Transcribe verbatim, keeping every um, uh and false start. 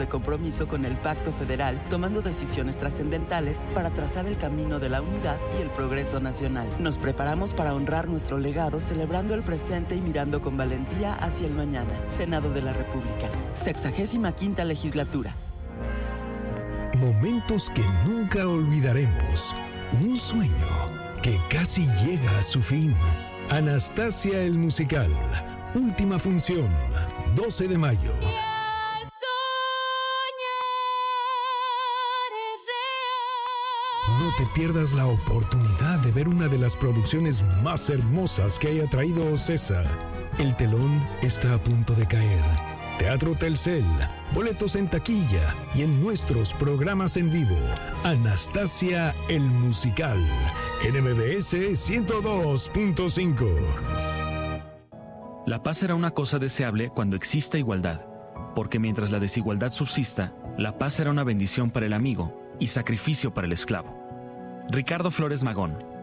de compromiso con el Pacto Federal, tomando decisiones trascendentales para trazar el camino de la unidad y el progreso nacional. Nos preparamos para honrar nuestro legado, celebrando el presente y mirando con valentía hacia el mañana. Senado de la República, sexagésima quinta legislatura. Momentos que nunca olvidaremos. Un sueño que casi llega a su fin. Anastasia el musical. Última función, doce de mayo. No te pierdas la oportunidad de ver una de las producciones más hermosas que haya traído Ocesa. El telón está a punto de caer. Teatro Telcel, boletos en taquilla y en nuestros programas en vivo. Anastasia el musical, en M B S ciento dos punto cinco. La paz será una cosa deseable cuando exista igualdad, porque mientras la desigualdad subsista, la paz será una bendición para el amigo y sacrificio para el esclavo. Ricardo Flores Magón.